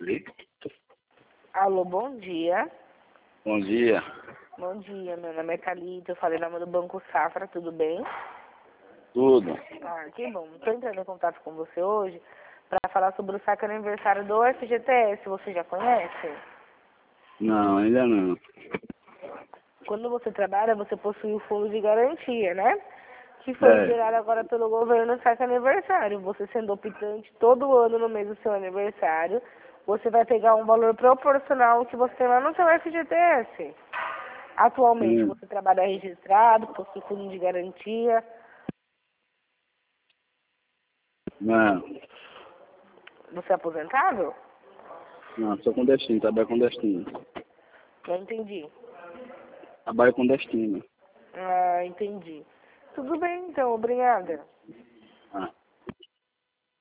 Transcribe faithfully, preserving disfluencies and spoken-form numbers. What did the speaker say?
Alô, bom dia. Bom dia. Bom dia, meu nome é Thalita, eu falei nome do Banco Safra, tudo bem? Tudo. Ah, que bom. Estou entrando em contato com você hoje para falar sobre o saque aniversário do F G T S, você já conhece? Não, ainda não. Quando você trabalha, você possui o fundo de garantia, né? Que foi É. gerado agora pelo governo saque aniversário. Você sendo optante todo ano no mês do seu aniversário, você vai pegar um valor proporcional ao que você tem lá no seu F G T S. Atualmente Hum. você trabalha registrado, possui fundo de garantia. Não. Você é aposentado? Não, sou com destino, trabalho com destino. Não entendi. Trabalho com destino. Ah, entendi. Tudo bem, então. Obrigada. Ah.